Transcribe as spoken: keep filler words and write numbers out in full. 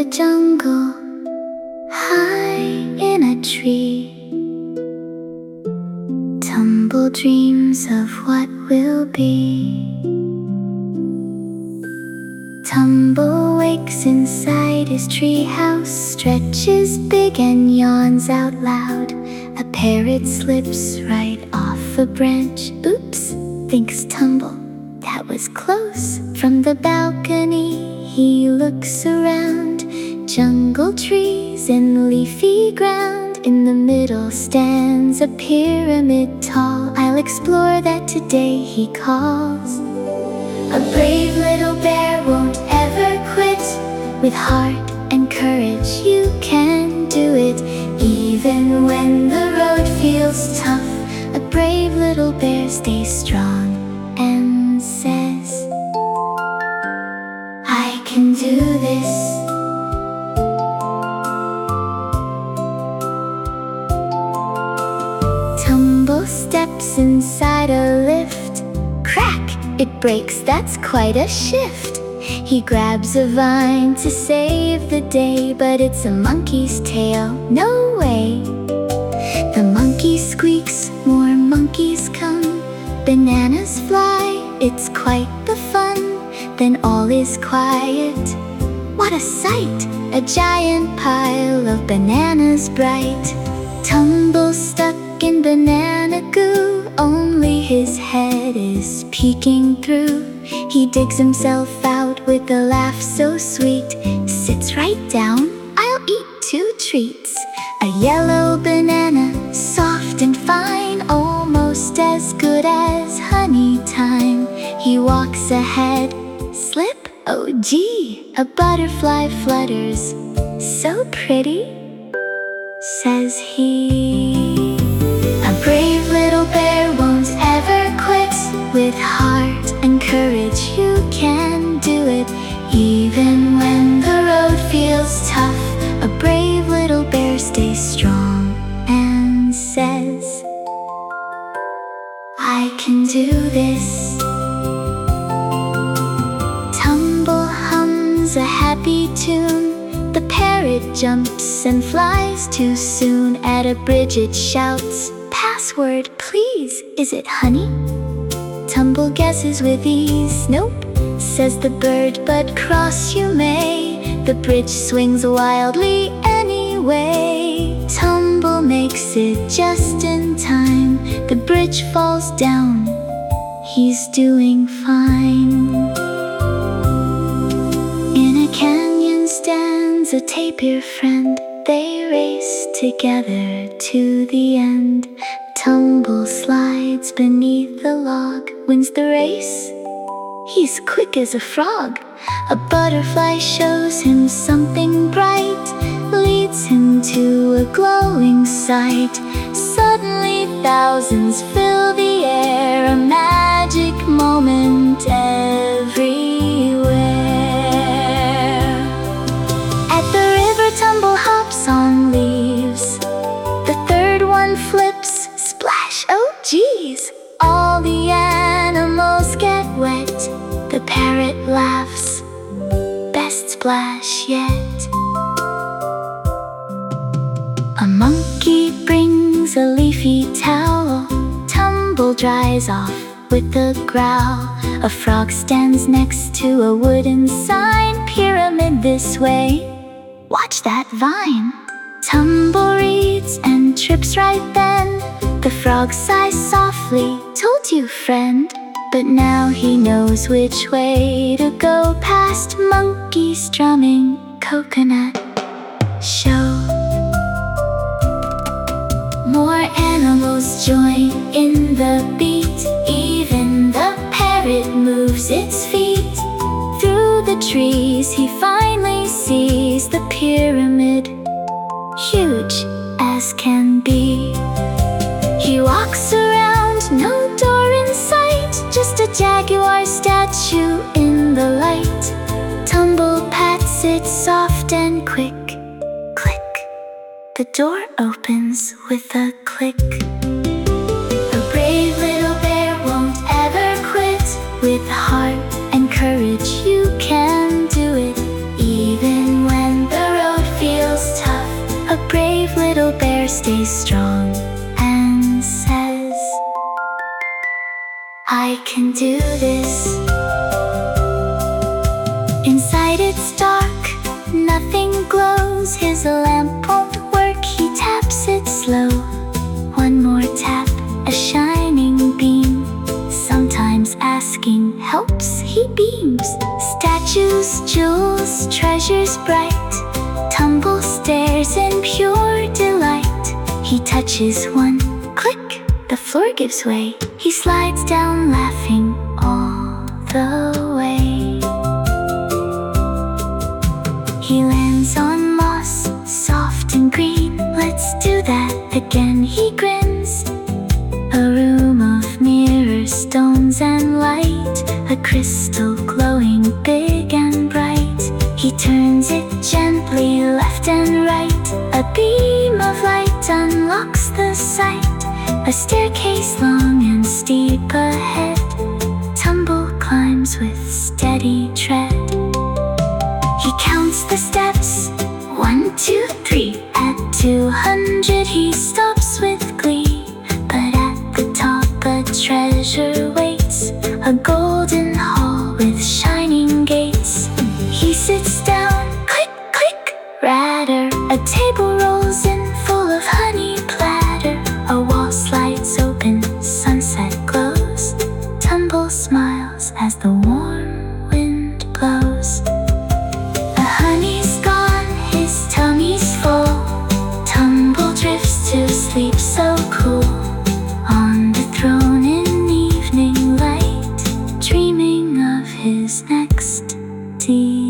the jungle, high in a tree, Tumble dreams of what will be. Tumble wakes inside his treehouse, stretches big and yawns out loud. A parrot slips right off a branch. Oops, thinks Tumble, that was close. From the balcony he looks around. Jungle trees and leafy ground. In the middle stands a pyramid tall. I'll explore that today, he calls. A brave little bear won't ever quit. With heart and courage you can do it. Even when the road feels tough, a brave little bear stays strong and says, I can do this. Tumble steps inside a lift. Crack! It breaks, that's quite a shift. He grabs a vine to save the day, but it's a monkey's tail, no way. The monkey squeaks, more monkeys come. Bananas fly, it's quite the fun. Then all is quiet. What a sight! A giant pile of bananas bright. Tumble stuck in banana goo, only his head is peeking through. He digs himself out with a laugh so sweet. Sits right down, I'll eat two treats. A yellow banana, soft and fine, almost as good as honey time. He walks ahead, slip, oh gee, a butterfly flutters, so pretty, says he. A brave little bear won't ever quit. With heart and courage you can do it. Even when the road feels tough, a brave little bear stays strong and says, I can do this. Tumble hums a happy tune. The parrot jumps and flies too soon. At a bridge it shouts, password please, is it honey? Tumble guesses with ease, nope, says the bird, but cross you may. The bridge swings wildly anyway. Tumble makes it just in time. The bridge falls down, he's doing fine. In a canyon stands a tapir friend. They race together to the end. Tumble slides beneath the log, wins the race. He's quick as a frog. A butterfly shows him something bright, leads him to a glowing sight. Suddenly thousands fill the air, a magic moment everywhere. At the river Tumble hops on leaves. The third one flips, splash, oh geez. All the animals get wet. The parrot laughs, best splash yet. A monkey brings a leafy towel. Tumble dries off with a growl. A frog stands next to a wooden sign, pyramid this way, watch that vine. Tumble reads and trips right then. The frog sighs softly, told you friend. But now he knows which way to go, past monkeys strumming coconut show. More animals join in the beat. Even the parrot moves its feet. Through the trees he finally sees the pyramid, huge as can be. He walks around, no door in sight, just a jaguar statue in the light. Tumble pats it soft and quick. Click. The door opens with a click. A brave little bear won't ever quit. With heart and courage you can do it. Even when the stays strong and says, I can do this. Inside it's dark, nothing glows. His lamp won't work, he taps it slow. One more tap, a shining beam. Sometimes asking helps, he beams. Statues, jewels, treasures bright tumble stairs in pure delight. He touches one, click, the floor gives way. He slides down laughing all the way. He lands on moss, soft and green. Let's do that again, he grins. A room of mirrors, stones and light, a crystal glowing big and bright. He turns it gently left and right. A beam of light unlocks the sight. A staircase long and steep ahead. Tumble climbs with steady tread. He counts the steps, one, two, three. At two hundred he stops with glee. But at the top a treasure waits, a golden hall with shining gates. He sits down, click, click, ratter. A table rolls in full of honey platter. A wall slides open, sunset glows. Tumble smiles as the warm wind blows. The honey's gone, his tummy's full. Tumble drifts to sleep so cool. On the throne in evening light, dreaming of his next delight.